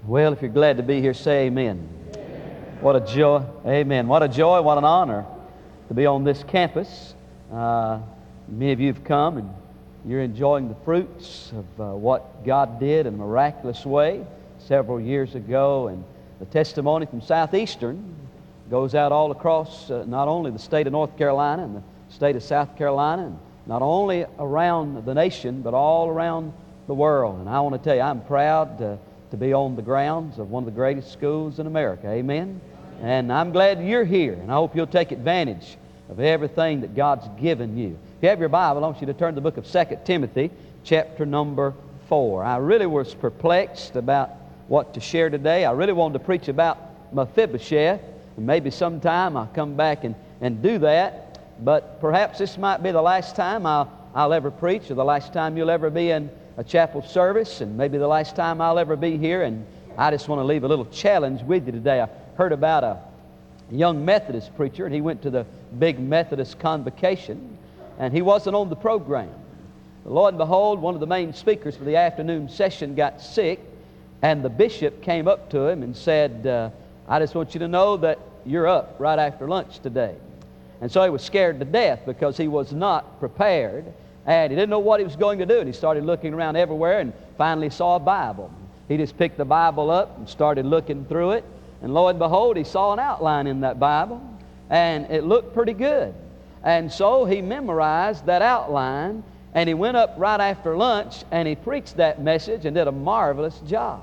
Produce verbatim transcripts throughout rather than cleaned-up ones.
Well, if you're glad to be here, say amen. Amen. What a joy. Amen. What a joy, what an honor to be on this campus. Uh, many of you have come and you're enjoying the fruits of uh, what God did in a miraculous way several years ago. And the testimony from Southeastern goes out all across uh, not only the state of North Carolina and the state of South Carolina, and not only around the nation, but all around the world. And I want to tell you, I'm proud to, to be on the grounds of one of the greatest schools in America. Amen? And I'm glad you're here, and I hope you'll take advantage of everything that God's given you. If you have your Bible, I want you to turn to the book of Second Timothy, chapter number four. I really was perplexed about what to share today. I really wanted to preach about Mephibosheth, and maybe sometime I'll come back and, and do that. But perhaps this might be the last time I'll, I'll ever preach, or the last time you'll ever be in a chapel service, and maybe the last time I'll ever be here. And I just want to leave a little challenge with you today. I heard about a young Methodist preacher, and he went to the big Methodist convocation, and he wasn't on the program. Lo and behold, one of the main speakers for the afternoon session got sick, and the bishop came up to him and said, uh, I just want you to know that you're up right after lunch today. And so he was scared to death because he was not prepared, and he didn't know what he was going to do. And he started looking around everywhere and finally saw a Bible. He just picked the Bible up and started looking through it. And lo and behold, he saw an outline in that Bible, and it looked pretty good. And so he memorized that outline, and he went up right after lunch, and he preached that message and did a marvelous job.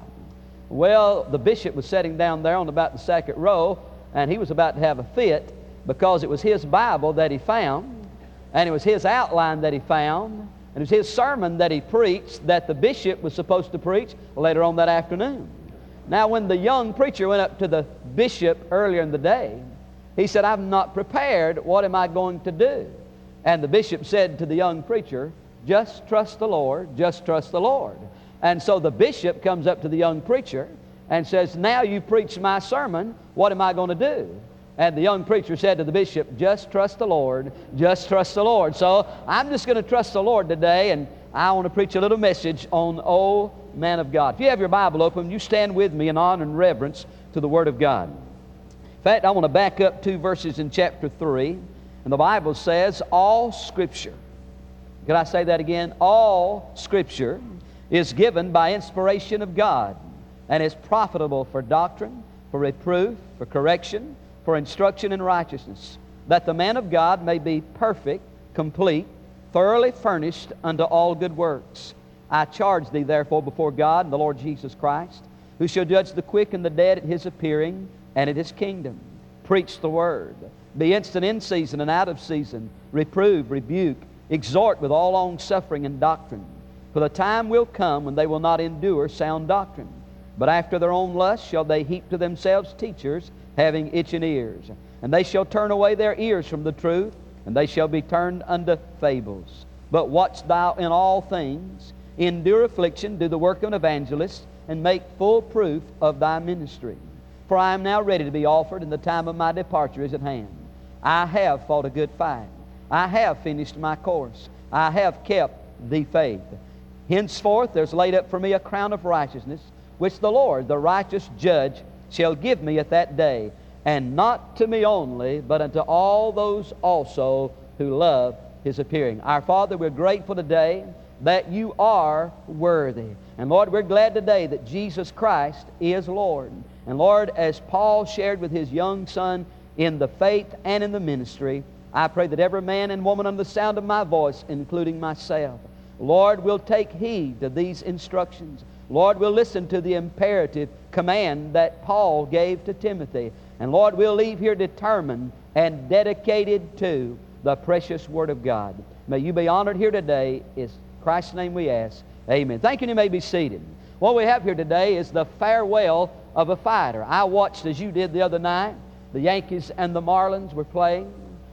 Well, the bishop was sitting down there on about the second row, and he was about to have a fit because it was his Bible that he found, and it was his outline that he found, and it was his sermon that he preached that the bishop was supposed to preach later on that afternoon. Now, when the young preacher went up to the bishop earlier in the day, he said, I'm not prepared. What am I going to do? And the bishop said to the young preacher, just trust the Lord, just trust the Lord. And so the bishop comes up to the young preacher and says, now you preached my sermon, what am I going to do? And the young preacher said to the bishop, just trust the Lord, just trust the Lord. So I'm just going to trust the Lord today, and I want to preach a little message on O Man of God. If you have your Bible open, you stand with me in honor and reverence to the Word of God. In fact, I want to back up two verses in chapter three, and the Bible says, all Scripture, can I say that again? All Scripture is given by inspiration of God, and is profitable for doctrine, for reproof, for correction, for instruction in righteousness, that the man of God may be perfect, complete, thoroughly furnished unto all good works. I charge thee therefore before God and the Lord Jesus Christ, who shall judge the quick and the dead at His appearing and at His kingdom. Preach the word. Be instant in season and out of season. Reprove, rebuke, exhort with all longsuffering and doctrine. For the time will come when they will not endure sound doctrine, but after their own lust shall they heap to themselves teachers having itching ears. And they shall turn away their ears from the truth, and they shall be turned unto fables. But watch thou in all things, endure affliction, do the work of an evangelist, and make full proof of thy ministry. For I am now ready to be offered, and the time of my departure is at hand. I have fought a good fight. I have finished my course. I have kept the faith. Henceforth there's laid up for me a crown of righteousness, which the Lord, the righteous judge, shall give me at that day, and not to me only, but unto all those also who love His appearing. Our Father, we're grateful today that You are worthy. And Lord, we're glad today that Jesus Christ is Lord. And Lord, as Paul shared with his young son in the faith and in the ministry, I pray that every man and woman under the sound of my voice, including myself, Lord, will take heed to these instructions. Lord, we'll listen to the imperative command that Paul gave to Timothy. And Lord, we'll leave here determined and dedicated to the precious Word of God. May You be honored here today. In Christ's name we ask. Amen. Thank you, and you may be seated. What we have here today is the farewell of a fighter. I watched, as you did the other night, the Yankees and the Marlins were playing.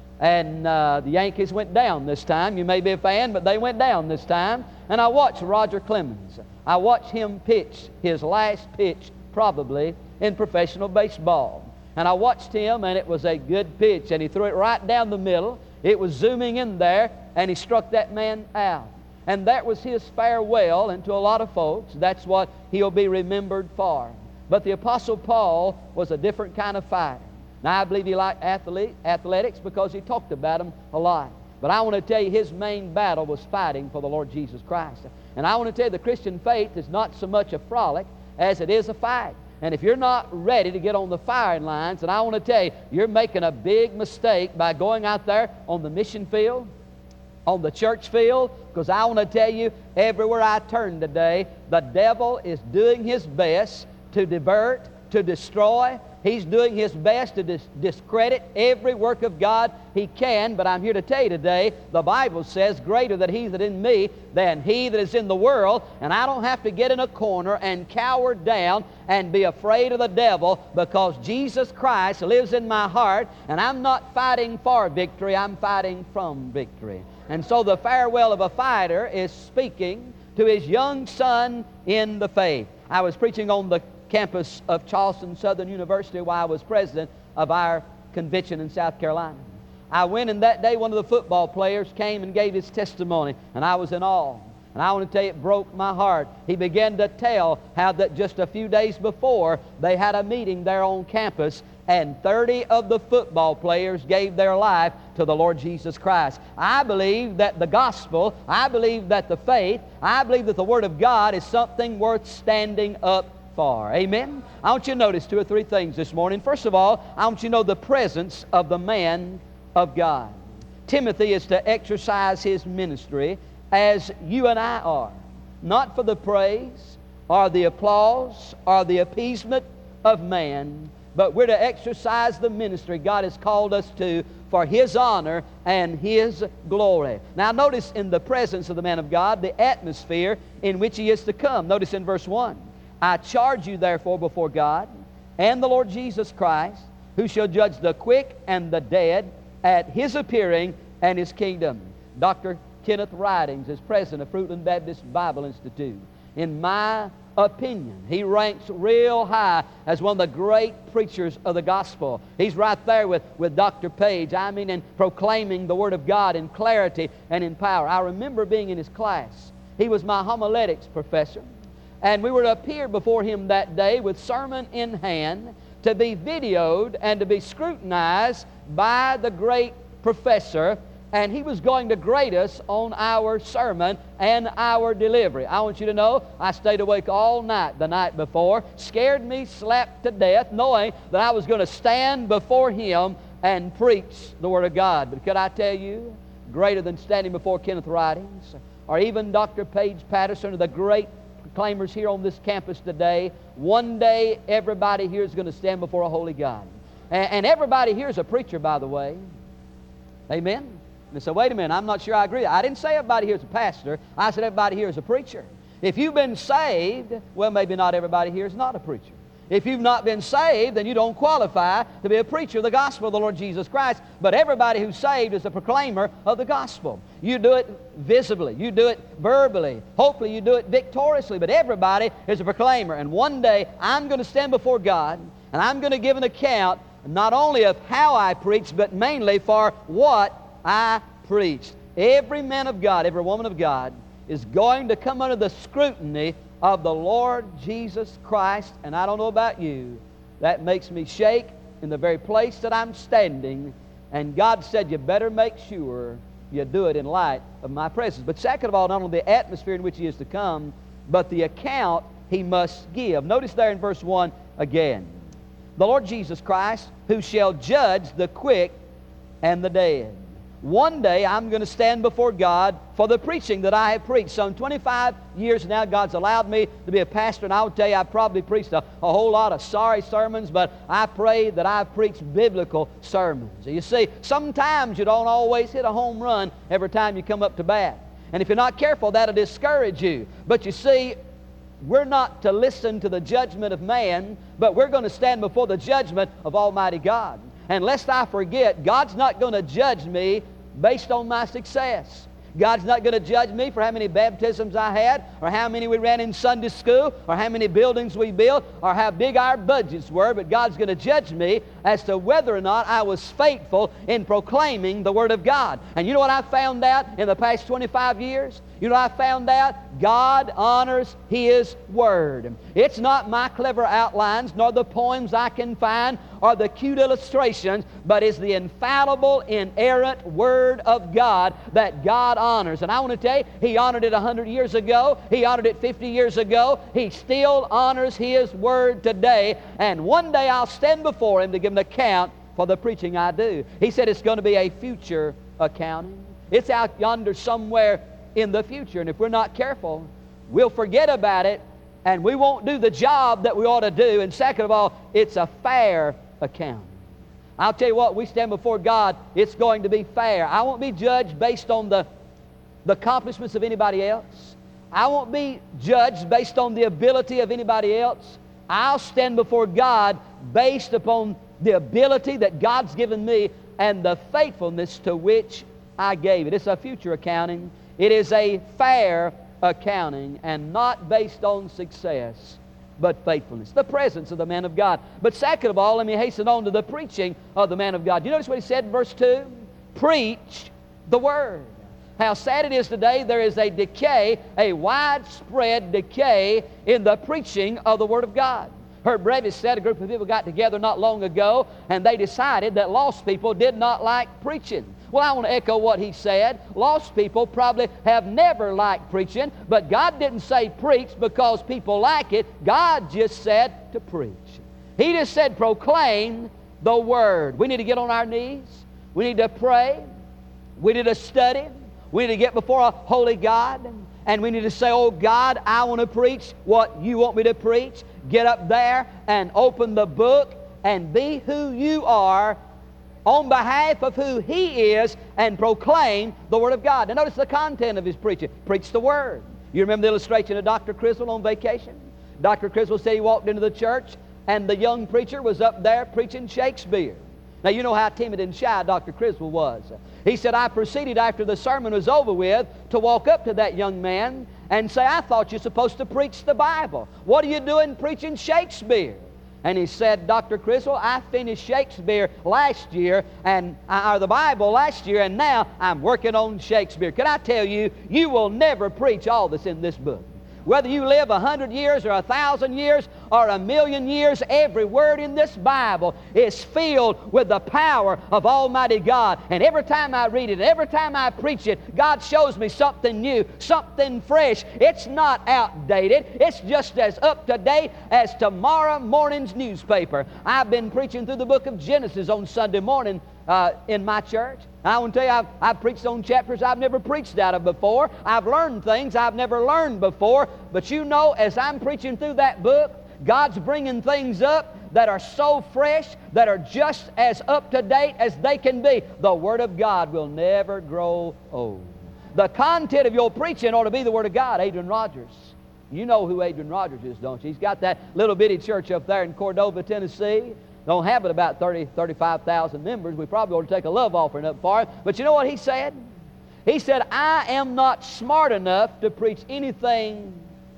And uh, the Yankees went down this time. You may be a fan, but they went down this time. And I watched Roger Clemens. I watched him pitch his last pitch, probably, in professional baseball. And I watched him, and it was a good pitch. And he threw it right down the middle. It was zooming in there, and he struck that man out. And that was his farewell. And to a lot of folks, that's what he'll be remembered for. But the Apostle Paul was a different kind of fighter. Now, I believe he liked athlete, athletics because he talked about them a lot. But I want to tell you, his main battle was fighting for the Lord Jesus Christ. And I want to tell you, the Christian faith is not so much a frolic as it is a fight. And if you're not ready to get on the firing lines, and I want to tell you, you're making a big mistake by going out there on the mission field, on the church field, because I want to tell you, everywhere I turn today, the devil is doing his best to divert, to destroy. He's doing his best to dis- discredit every work of God he can. But I'm here to tell you today, the Bible says, greater that he that in me than he that is in the world. And I don't have to get in a corner and cower down and be afraid of the devil, because Jesus Christ lives in my heart, and I'm not fighting for victory, I'm fighting from victory. And so the farewell of a fighter is speaking to his young son in the faith. I was preaching on the campus of Charleston Southern University while I was president of our convention in South Carolina. I went, and that day one of the football players came and gave his testimony, and I was in awe. And I want to tell you, it broke my heart. He began to tell how that just a few days before they had a meeting there on campus, and thirty of the football players gave their life to the Lord Jesus Christ. I believe that the gospel, I believe that the faith, I believe that the Word of God is something worth standing up for. Amen? I want you to notice two or three things this morning. First of all, I want you to know the presence of the man of God. Timothy is to exercise his ministry as you and I are, not for the praise or the applause or the appeasement of man, but we're to exercise the ministry God has called us to for His honor and His glory. Now notice in the presence of the man of God, the atmosphere in which he is to come. Notice in verse one, I charge you therefore before God and the Lord Jesus Christ, who shall judge the quick and the dead at His appearing and His kingdom. Doctor Kenneth Ridings is president of Fruitland Baptist Bible Institute. In my opinion, he ranks real high as one of the great preachers of the gospel. He's right there with, with Doctor Page, I mean, in proclaiming the Word of God in clarity and in power. I remember being in his class. He was my homiletics professor. And we were to appear before him that day with sermon in hand, to be videoed and to be scrutinized by the great professor. And he was going to grade us on our sermon and our delivery. I want you to know, I stayed awake all night the night before, scared me slapped to death, knowing that I was going to stand before him and preach the Word of God. But could I tell you, greater than standing before Kenneth Ridings, or even Doctor Page Patterson, or the great proclaimers here on this campus today, one day everybody here is going to stand before a holy God. And, and everybody here is a preacher, by the way. Amen? And so, wait a minute, I'm not sure I agree. I didn't say everybody here is a pastor. I said everybody here is a preacher. If you've been saved, well, maybe not everybody here is not a preacher. If you've not been saved, then you don't qualify to be a preacher of the gospel of the Lord Jesus Christ. But everybody who's saved is a proclaimer of the gospel. You do it visibly. You do it verbally. Hopefully you do it victoriously. But everybody is a proclaimer. And one day I'm going to stand before God, and I'm going to give an account not only of how I preach, but mainly for what I preached. Every man of God, every woman of God is going to come under the scrutiny of the Lord Jesus Christ. And I don't know about you, that makes me shake in the very place that I'm standing. And God said, you better make sure you do it in light of my presence. But second of all, not only the atmosphere in which He is to come, but the account He must give. Notice there in verse one again, the Lord Jesus Christ, who shall judge the quick and the dead. One day I'm going to stand before God for the preaching that I have preached. Some twenty-five years now, God's allowed me to be a pastor, and I will tell you, I've probably preached a, a whole lot of sorry sermons, but I pray that I've preached biblical sermons. You see, sometimes you don't always hit a home run every time you come up to bat. And if you're not careful, that'll discourage you. But you see, we're not to listen to the judgment of man, but we're going to stand before the judgment of Almighty God. And lest I forget, God's not going to judge me based on my success. God's not going to judge me for how many baptisms I had, or how many we ran in Sunday school, or how many buildings we built, or how big our budgets were. But God's going to judge me as to whether or not I was faithful in proclaiming the Word of God. And you know what I found out in the past twenty-five years? You know, I found out God honors His Word. It's not my clever outlines, nor the poems I can find, or the cute illustrations, but it's the infallible, inerrant Word of God that God honors. And I want to tell you, He honored it a hundred years ago. He honored it fifty years ago. He still honors His Word today. And one day I'll stand before Him to give Him an account for the preaching I do. He said it's going to be a future accounting. It's out yonder somewhere in the future. And if we're not careful, we'll forget about it, and we won't do the job that we ought to do. And second of all, it's a fair account. I'll tell you what, we stand before God, it's going to be fair. I won't be judged based on the, the accomplishments of anybody else. I won't be judged based on the ability of anybody else. I'll stand before God based upon the ability that God's given me and the faithfulness to which I gave it. It's a future accounting. It is a fair accounting, and not based on success, but faithfulness. The presence of the man of God. But second of all, let me hasten on to the preaching of the man of God. You notice what he said in verse two? Preach the Word. How sad it is today, there is a decay, a widespread decay in the preaching of the Word of God. Herb Brevis said a group of people got together not long ago, and they decided that lost people did not like preaching. Well, I want to echo what he said. Lost people probably have never liked preaching, but God didn't say preach because people like it. God just said to preach. He just said proclaim the Word. We need to get on our knees. We need to pray. We need to study. We need to get before a holy God. And we need to say, oh God, I want to preach what you want me to preach. Get up there and open the book and be who you are on behalf of who He is, and proclaim the Word of God. Now notice the content of his preaching. Preach the Word. You remember the illustration of Doctor Criswell on vacation? Doctor Criswell said he walked into the church, and the young preacher was up there preaching Shakespeare. Now you know how timid and shy Doctor Criswell was. He said, I proceeded after the sermon was over with to walk up to that young man and say, I thought you're supposed to preach the Bible. What are you doing preaching Shakespeare? And he said, Doctor Criswell, I finished Shakespeare last year, and or the Bible last year, and now I'm working on Shakespeare. Can I tell you, you will never preach all that's in this book. Whether you live a hundred years or a thousand years or a million years, every word in this Bible is filled with the power of Almighty God. And every time I read it, every time I preach it, God shows me something new, something fresh. It's not outdated. It's just as up to date as tomorrow morning's newspaper. I've been preaching through the book of Genesis on Sunday morning uh, in my church. I want to tell you, I've, I've preached on chapters I've never preached out of before. I've learned things I've never learned before. But you know, as I'm preaching through that book, God's bringing things up that are so fresh, that are just as up to date as they can be. The Word of God will never grow old. The content of your preaching ought to be the Word of God. Adrian Rogers. You know who Adrian Rogers is, don't you? He's got that little bitty church up there in Cordova, Tennessee. Don't have it about thirty, thirty-five thousand members. We probably ought to take a love offering up for him. But you know what he said? He said, I am not smart enough to preach anything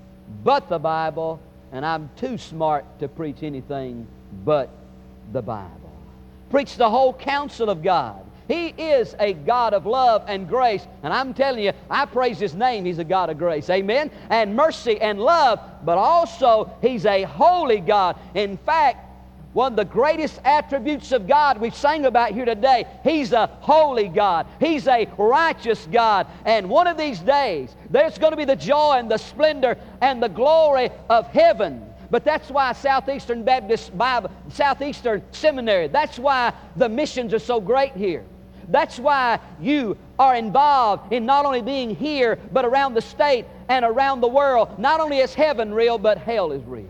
but the Bible, and I'm too smart to preach anything but the Bible. Preach the whole counsel of God. He is a God of love and grace. And I'm telling you, I praise His name. He's a God of grace. Amen? And mercy and love. But also, He's a holy God. In fact, one of the greatest attributes of God we sang about here today, He's a holy God. He's a righteous God. And one of these days, there's going to be the joy and the splendor and the glory of heaven. But that's why Southeastern Baptist Bible, Southeastern Seminary, that's why the missions are so great here. That's why you are involved in not only being here, but around the state and around the world. Not only is heaven real, but hell is real.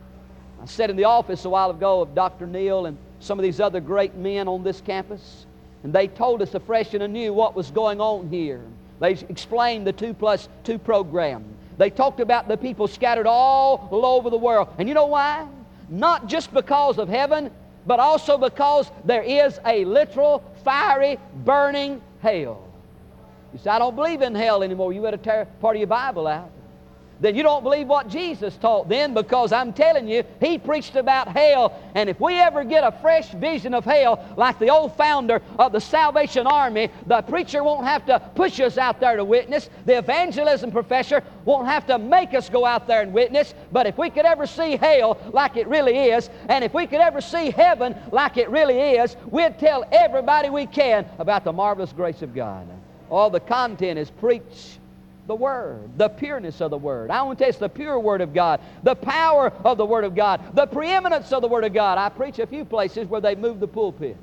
I sat in the office a while ago of Doctor Neal and some of these other great men on this campus, and they told us afresh and anew what was going on here. They explained the two plus two program. They talked about the people scattered all over the world. And you know why? Not just because of heaven, but also because there is a literal, fiery, burning hell. You say, I don't believe in hell anymore. You better tear part of your Bible out. then you don't believe what Jesus taught then, because I'm telling you, He preached about hell. And if we ever get a fresh vision of hell, like the old founder of the Salvation Army, the preacher won't have to push us out there to witness. The evangelism professor won't have to make us go out there and witness. But if we could ever see hell like it really is, and if we could ever see heaven like it really is, we'd tell everybody we can about the marvelous grace of God. All the content is preach the Word, the pureness of the Word. I want to tell you, it's the pure Word of God, the power of the Word of God, the preeminence of the Word of God. I preach a few places where they move the pulpit,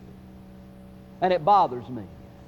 and it bothers me.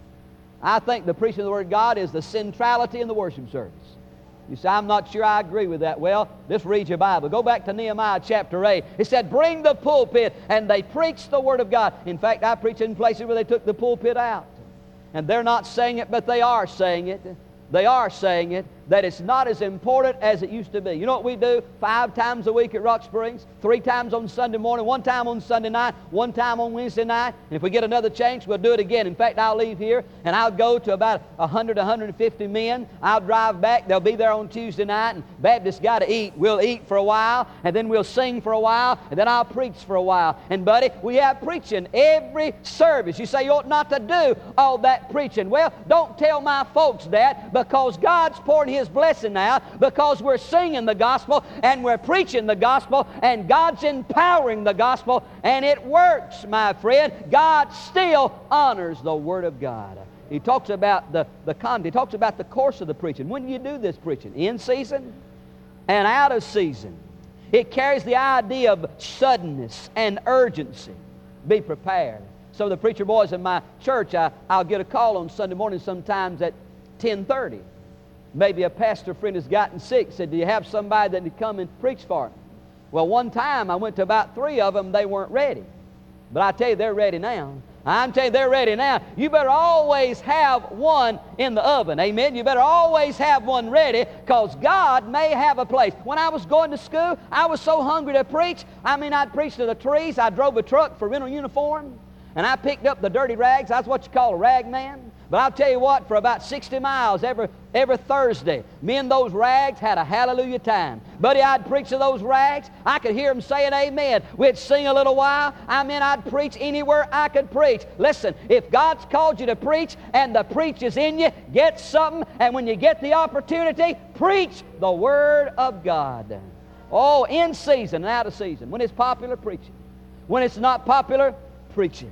I think the preaching of the Word of God is the centrality in the worship service. You say, I'm not sure I agree with that. Well, just read your Bible. Go back to Nehemiah chapter eight. It said, bring the pulpit, and they preached the Word of God. In fact, I preach in places where they took the pulpit out. And they're not saying it, but they are saying it. They are saying it, that it's not as important as it used to be. You know what we do? Five times a week at Rock Springs, three times on Sunday morning, one time on Sunday night, one time on Wednesday night. And if we get another chance, we'll do it again. In fact, I'll leave here and I'll go to about one hundred, one hundred fifty men. I'll drive back. They'll be there on Tuesday night, and Baptists got to eat. We'll eat for a while, and then we'll sing for a while, and then I'll preach for a while. And buddy, we have preaching every service. You say you ought not to do all that preaching. Well, don't tell my folks that, because God's pouring His blessing now, because we're singing the gospel and we're preaching the gospel, and God's empowering the gospel, and it works, my friend. God still honors the Word of God. He talks about the, the content. He talks about the course of the preaching. When do you do this preaching? In season and out of season. It carries the idea of suddenness and urgency. Be prepared. So the preacher boys in my church, I, I'll get a call on Sunday morning sometimes at ten thirty. Maybe a pastor friend has gotten sick, said, do you have somebody that would come and preach for him? Well, one time I went to about three of them, they weren't ready. But I tell you, they're ready now. I'm telling you, they're ready now. You better always have one in the oven. Amen? You better always have one ready, because God may have a place. When I was going to school, I was so hungry to preach. I mean, I'd preach to the trees. I drove a truck for rental uniform, and I picked up the dirty rags. That's what you call a rag man. But I'll tell you what, for about sixty miles every, every Thursday, me and those rags had a hallelujah time. Buddy, I'd preach to those rags. I could hear them saying amen. We'd sing a little while. I mean, I'd preach anywhere I could preach. Listen, if God's called you to preach and the preach is in you, get something. And when you get the opportunity, preach the Word of God. Oh, in season and out of season. When it's popular, preaching. When it's not popular, preaching.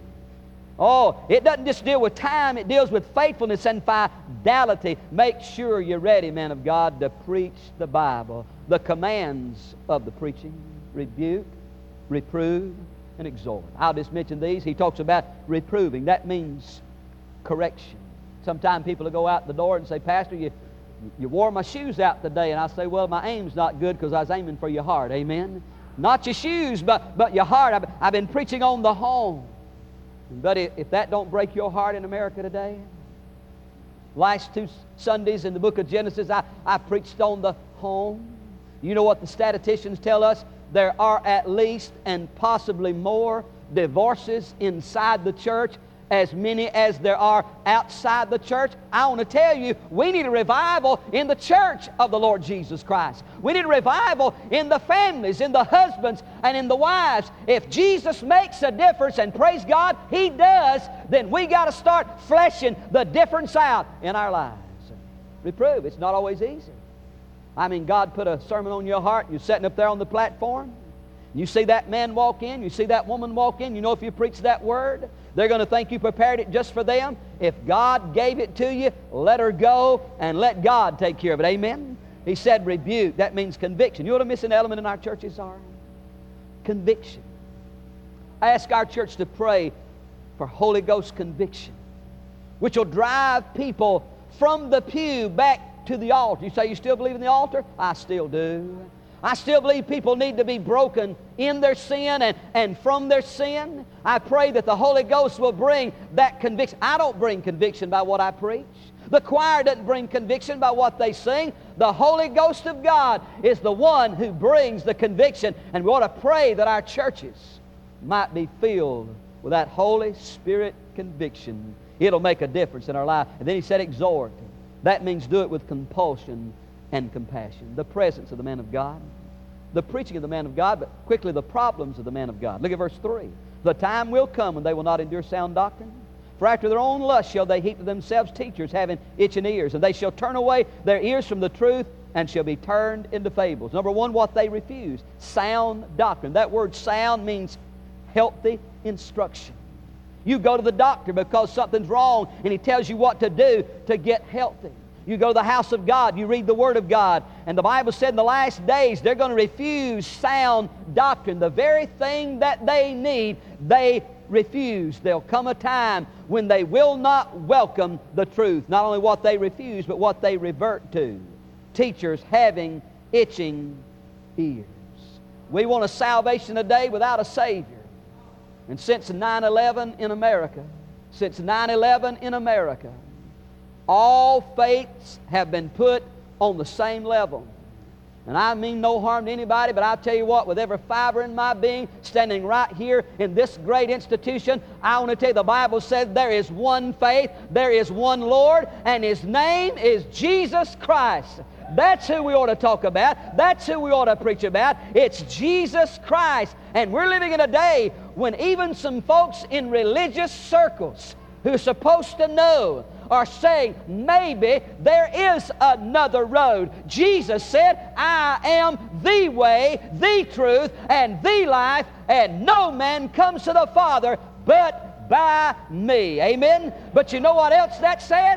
Oh, it doesn't just deal with time, it deals with faithfulness and fidelity. Make sure you're ready, man of God, to preach the Bible. The commands of the preaching: rebuke, reprove, and exhort. I'll just mention these. He talks about reproving. That means correction. Sometimes people will go out the door and say, Pastor, you, you wore my shoes out today. And I say, well, my aim's not good, because I was aiming for your heart. Amen? Not your shoes, but, but your heart. I've, I've been preaching on the home. But if that don't break your heart in America today, last two Sundays in the book of Genesis, I, I preached on the home. You know what the statisticians tell us? There are at least and possibly more divorces inside the church as many as there are outside the church. I want to tell you, we need a revival in the church of the Lord Jesus Christ. We need a revival in the families, in the husbands, and in the wives. If Jesus makes a difference, and praise God, He does, then we got to start fleshing the difference out in our lives. Reprove. It's not always easy. I mean, God put a sermon on your heart, and you're sitting up there on the platform. You see that man walk in, you see that woman walk in, you know if you preach that word, they're going to think you prepared it just for them. If God gave it to you, let her go and let God take care of it. Amen? He said rebuke. That means conviction. You know what a missing element in our churches are? Conviction. I ask our church to pray for Holy Ghost conviction, which will drive people from the pew back to the altar. You say you still believe in the altar? I still do. I still believe people need to be broken in their sin and, and from their sin. I pray that the Holy Ghost will bring that conviction. I don't bring conviction by what I preach. The choir doesn't bring conviction by what they sing. The Holy Ghost of God is the one who brings the conviction. And we ought to pray that our churches might be filled with that Holy Spirit conviction. It'll make a difference in our life. And then he said exhort. That means do it with compulsion. and compassion. The presence of the man of God, the preaching of the man of God, but quickly the problems of the man of God. Look at verse three. The time will come when they will not endure sound doctrine. For after their own lust shall they heap to themselves teachers having itching ears, and they shall turn away their ears from the truth and shall be turned into fables. Number one, what they refuse, sound doctrine. That word sound means healthy instruction. You go to the doctor because something's wrong and he tells you what to do to get healthy. You go to the house of God, you read the Word of God, and the Bible said in the last days they're going to refuse sound doctrine. The very thing that they need, they refuse. There'll come a time when they will not welcome the truth. Not only what they refuse, but what they revert to. Teachers having itching ears. We want a salvation today without a Savior. And since nine eleven in America, since nine eleven in America, all faiths have been put on the same level. And I mean no harm to anybody, but I'll tell you what, with every fiber in my being, standing right here in this great institution, I want to tell you the Bible says there is one faith, there is one Lord, and His name is Jesus Christ. That's who we ought to talk about. That's who we ought to preach about. It's Jesus Christ. And we're living in a day when even some folks in religious circles who are supposed to know are saying maybe there is another road. Jesus said, I am the way, the truth, and the life, and no man comes to the Father but by me. Amen? But you know what else that says?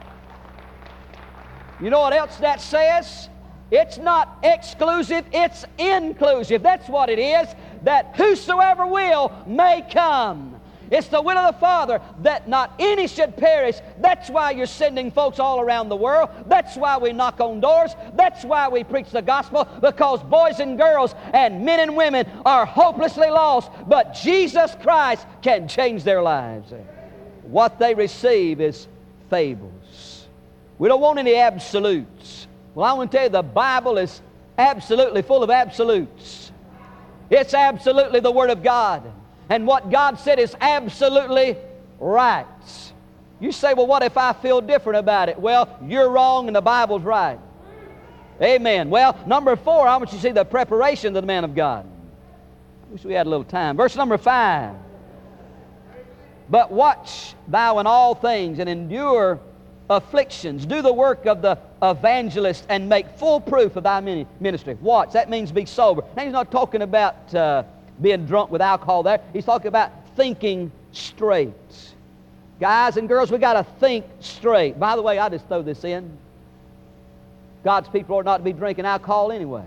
You know what else that says? It's not exclusive, it's inclusive. That's what it is, that whosoever will may come. It's the will of the Father that not any should perish. That's why you're sending folks all around the world. That's why we knock on doors. That's why we preach the gospel, because boys and girls and men and women are hopelessly lost, but Jesus Christ can change their lives. What they receive is fables. We don't want any absolutes. Well, I want to tell you, the Bible is absolutely full of absolutes. It's absolutely the Word of God. And what God said is absolutely right. You say, well, what if I feel different about it? Well, you're wrong and the Bible's right. Amen. Well, number four, I want you to see the preparation of the man of God. I wish we had a little time. Verse number five. But watch thou in all things and endure afflictions. Do the work of the evangelist and make full proof of thy ministry. Watch. That means be sober. Now, he's not talking about Uh, being drunk with alcohol there. He's talking about thinking straight. Guys and girls, we got to think straight. By the way, I just throw this in. God's people ought not to be drinking alcohol anyway.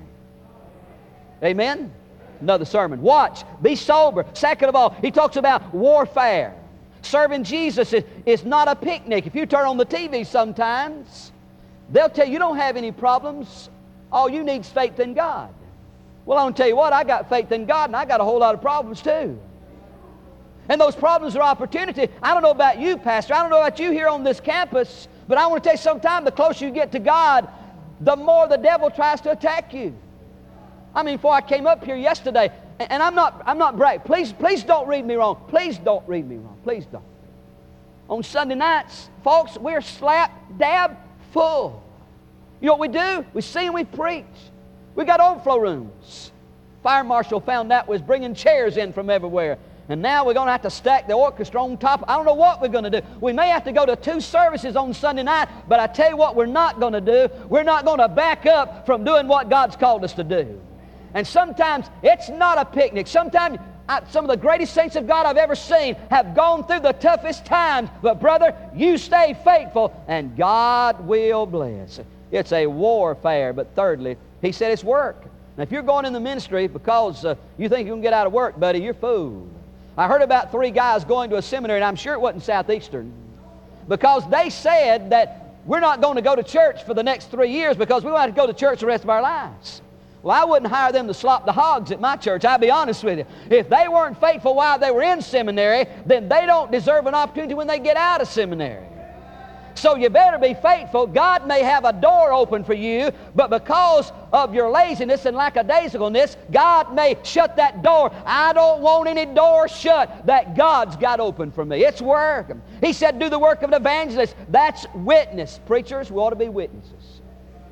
Amen? Another sermon. Watch. Be sober. Second of all, he talks about warfare. Serving Jesus is, is not a picnic. If you turn on the T V sometimes, they'll tell you you don't have any problems. All you need is faith in God. Well, I want to tell you what, I got faith in God and I got a whole lot of problems too. And those problems are opportunity. I don't know about you, Pastor. I don't know about you here on this campus, but I want to tell you sometime the closer you get to God, the more the devil tries to attack you. I mean, before I came up here yesterday, and, and I'm not I'm not bragging. Please, please don't read me wrong. Please don't read me wrong. Please don't. On Sunday nights, folks, we're slap dab full. You know what we do? We sing and we preach. We got overflow rooms. Fire marshal found out was bringing chairs in from everywhere. And now we're going to have to stack the orchestra on top. I don't know what we're going to do. We may have to go to two services on Sunday night, but I tell you what we're not going to do. We're not going to back up from doing what God's called us to do. And sometimes it's not a picnic. Sometimes I, some of the greatest saints of God I've ever seen have gone through the toughest times. But brother, you stay faithful and God will bless. It's a warfare. But thirdly, he said it's work. Now, if you're going in the ministry because uh, you think you can get out of work, buddy, you're fooled. I heard about three guys going to a seminary, and I'm sure it wasn't Southeastern, because they said that we're not going to go to church for the next three years because we want to go to church the rest of our lives. Well, I wouldn't hire them to slop the hogs at my church. I'll be honest with you. If they weren't faithful while they were in seminary, then they don't deserve an opportunity when they get out of seminary. So you better be faithful. God may have a door open for you, but because of your laziness and lackadaisicalness, God may shut that door. I don't want any door shut that God's got open for me. It's work. He said, do the work of an evangelist. That's witness. Preachers, we ought to be witnesses.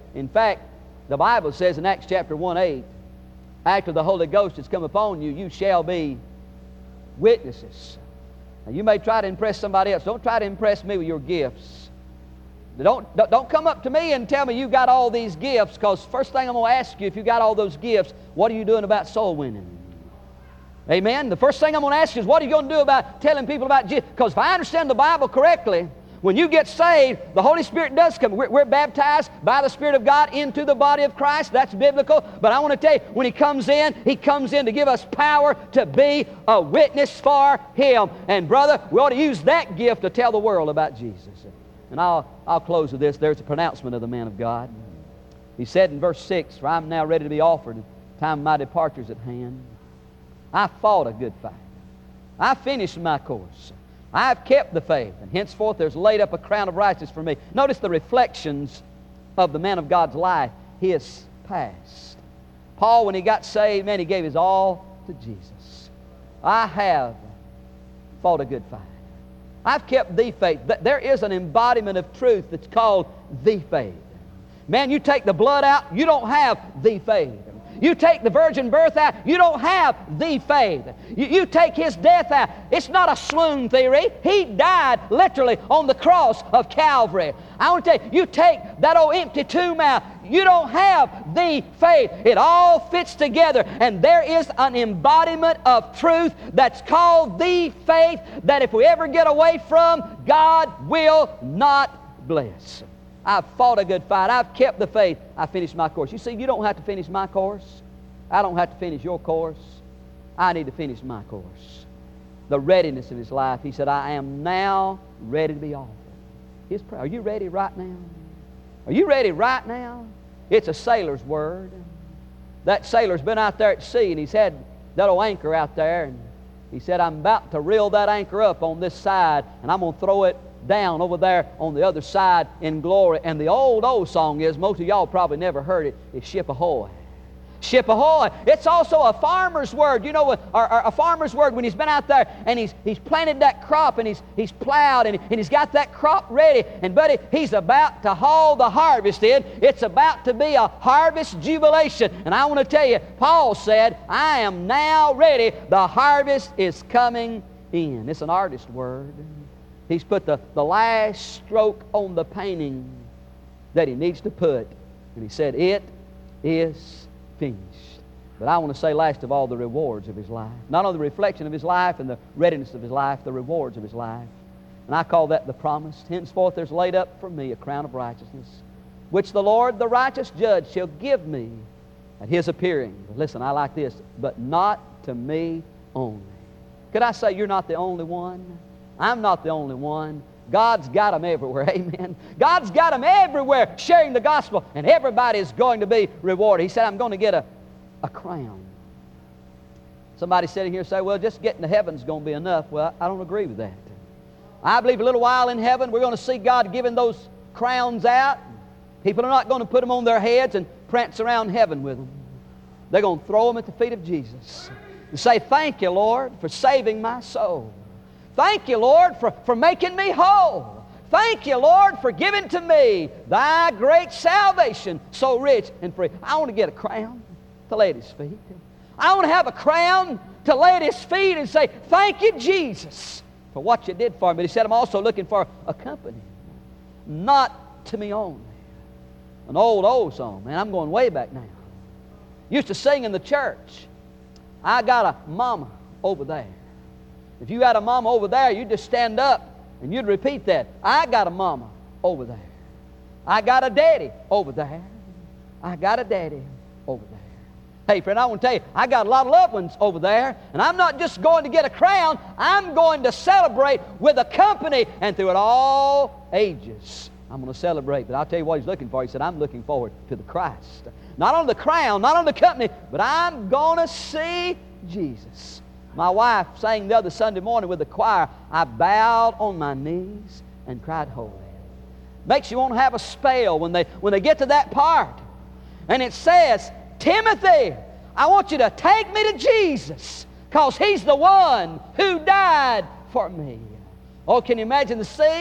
In fact, the Bible says in Acts chapter one eight, after the Holy Ghost has come upon you, you shall be witnesses. Now, you may try to impress somebody else. Don't try to impress me with your gifts. Don't, don't come up to me and tell me you've got all these gifts, because first thing I'm going to ask you, if you've got all those gifts, what are you doing about soul winning? Amen? The first thing I'm going to ask you is, what are you going to do about telling people about Jesus? Because if I understand the Bible correctly, when you get saved, the Holy Spirit does come. We're, we're baptized by the Spirit of God into the body of Christ. That's biblical. But I want to tell you, when He comes in, He comes in to give us power to be a witness for Him. And brother, we ought to use that gift to tell the world about Jesus. And I'll, I'll close with this. There's a pronouncement of the man of God. He said in verse six, "For I'm now ready to be offered. The time of my departure is at hand. I fought a good fight. I finished my course. I have kept the faith, and henceforth there's laid up a crown of righteousness for me." Notice the reflections of the man of God's life, his past. Paul, when he got saved, man, he gave his all to Jesus. I have fought a good fight. I've kept the faith. There is an embodiment of truth that's called the faith. Man, you take the blood out, you don't have the faith. You take the virgin birth out, you don't have the faith. You, you take His death out, it's not a swoon theory. He died literally on the cross of Calvary. I want to tell you, you take that old empty tomb out, you don't have the faith. It all fits together, and there is an embodiment of truth that's called the faith that if we ever get away from, God will not bless. I've fought a good fight. I've kept the faith. I finished my course. You see, you don't have to finish my course. I don't have to finish your course. I need to finish my course. The readiness of his life. He said, I am now ready to be offered. His prayer. Are you ready right now? Are you ready right now? It's a sailor's word. That sailor's been out there at sea, and he's had that old anchor out there, and he said, I'm about to reel that anchor up on this side, and I'm going to throw it down over there on the other side in glory. And the old, old song is, most of y'all probably never heard it, is Ship Ahoy. Ship Ahoy. It's also a farmer's word. You know, a, a, a farmer's word when he's been out there and he's, he's planted that crop and he's, he's plowed and, and he's got that crop ready. And buddy, he's about to haul the harvest in. It's about to be a harvest jubilation. And I want to tell you, Paul said, I am now ready. The harvest is coming in. It's an artist word. He's put the, the last stroke on the painting that he needs to put. And he said, it is finished. But I want to say last of all, the rewards of his life. Not only the reflection of his life and the readiness of his life, the rewards of his life. And I call that the promise. Henceforth there's laid up for me a crown of righteousness, which the Lord, the righteous judge, shall give me at His appearing. Listen, I like this. But not to me only. Could I say you're not the only one? I'm not the only one. God's got them everywhere. Amen. God's got them everywhere sharing the gospel, and everybody is going to be rewarded. He said, I'm going to get a, a crown. Somebody sitting here say, well, just getting to heaven is going to be enough. Well, I don't agree with that. I believe a little while in heaven we're going to see God giving those crowns out. People are not going to put them on their heads and prance around heaven with them. They're going to throw them at the feet of Jesus and say, thank you, Lord, for saving my soul. Thank you, Lord, for, for making me whole. Thank you, Lord, for giving to me Thy great salvation, so rich and free. I want to get a crown to lay at His feet. I want to have a crown to lay at His feet and say, thank you, Jesus, for what you did for me. But he said, I'm also looking for a company, not to me only. An old, old song. Man, I'm going way back now. Used to sing in the church. I got a mama over there. If you had a mama over there, you'd just stand up and you'd repeat that. I got a mama over there. I got a daddy over there. I got a daddy over there. Hey, friend, I want to tell you, I got a lot of loved ones over there, and I'm not just going to get a crown. I'm going to celebrate with a company, and through it all ages, I'm going to celebrate. But I'll tell you what He's looking for. He said, I'm looking forward to the Christ. Not on the crown, not on the company, but I'm going to see Jesus. My wife sang the other Sunday morning with the choir, I bowed on my knees and cried holy. Makes you want to have a spell when they, when they get to that part. And it says, Timothy, I want you to take me to Jesus because He's the one who died for me. Oh, can you imagine the scene?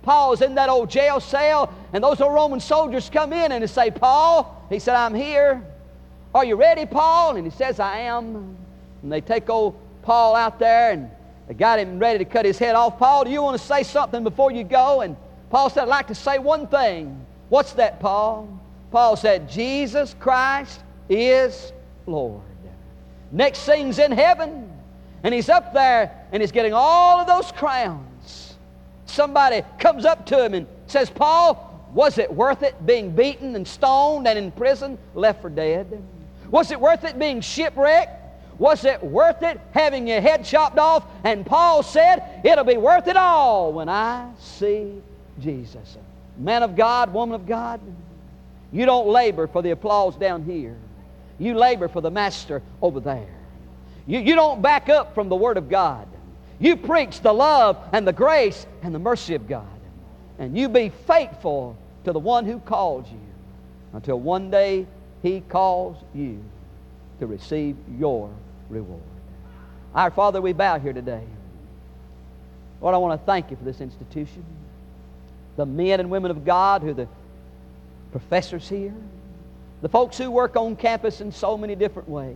Paul's in that old jail cell, and those old Roman soldiers come in and they say, Paul, he said, I'm here. Are you ready, Paul? And he says, I am. And they take old Paul out there, and they got him ready to cut his head off. Paul, do you want to say something before you go? And Paul said, I'd like to say one thing. What's that, Paul? Paul said, Jesus Christ is Lord. Next thing's in heaven, and he's up there, and he's getting all of those crowns. Somebody comes up to him and says, Paul, was it worth it being beaten and stoned and in prison, left for dead? Was it worth it being shipwrecked? Was it worth it having your head chopped off? And Paul said, it'll be worth it all when I see Jesus. Man of God, woman of God, you don't labor for the applause down here. You labor for the Master over there. You, you don't back up from the Word of God. You preach the love and the grace and the mercy of God. And you be faithful to the one who called you until one day He calls you to receive your reward. Our Father, we bow here today. Lord, I want to thank You for this institution. The men and women of God who are the professors here. The folks who work on campus in so many different ways.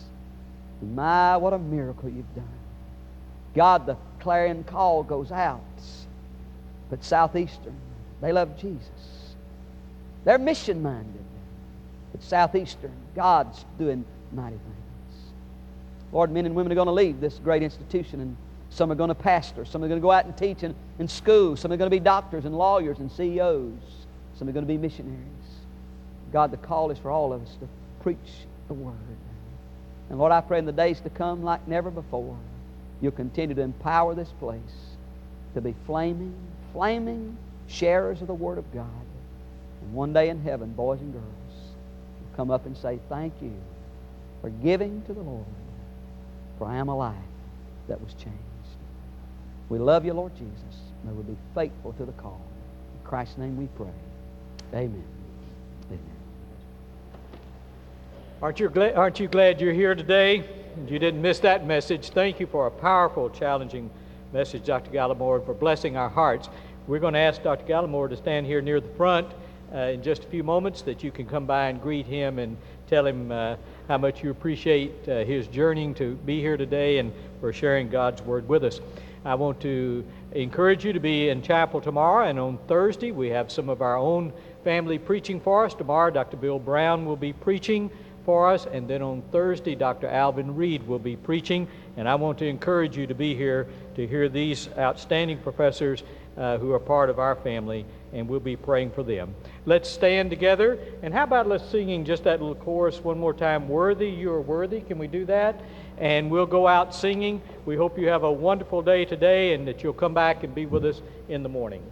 My, what a miracle You've done. God, the clarion call goes out. But Southeastern, they love Jesus. They're mission-minded. But Southeastern, God's doing mighty things. Lord, men and women are going to leave this great institution, and some are going to pastor. Some are going to go out and teach in, in school. Some are going to be doctors and lawyers and C E Os. Some are going to be missionaries. God, the call is for all of us to preach the Word. And Lord, I pray in the days to come, like never before, You'll continue to empower this place to be flaming, flaming sharers of the Word of God. And one day in heaven, boys and girls will come up and say, thank You for giving to the Lord, for I am a life that was changed. We love You, Lord Jesus. May we be faithful to the call. In Christ's name we pray. Amen. Amen. Aren't you glad, aren't you glad you're here today? You didn't miss that message. Thank you for a powerful, challenging message, Doctor Gallimore, and for blessing our hearts. We're going to ask Doctor Gallimore to stand here near the front uh, in just a few moments, that you can come by and greet him and tell him uh, how much you appreciate uh, his journeying to be here today and for sharing God's Word with us. I want to encourage you to be in chapel tomorrow, and on Thursday we have some of our own family preaching for us. Tomorrow Doctor Bill Brown will be preaching for us, and then on Thursday Doctor Alvin Reed will be preaching, and I want to encourage you to be here to hear these outstanding professors uh, who are part of our family, and we'll be praying for them. Let's stand together, and how about let's singing just that little chorus one more time, Worthy, You Are Worthy. Can we do that? And we'll go out singing. We hope you have a wonderful day today and that you'll come back and be with us in the morning.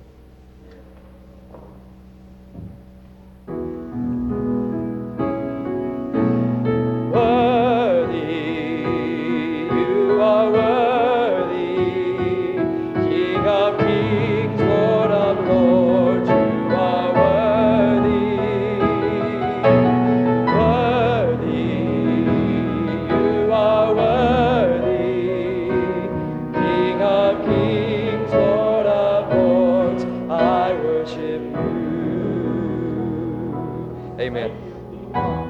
Worthy, You are worthy, King of kings, Lord of lords, You are worthy. Worthy, You are worthy, King of kings, Lord of lords, I worship You. Amen.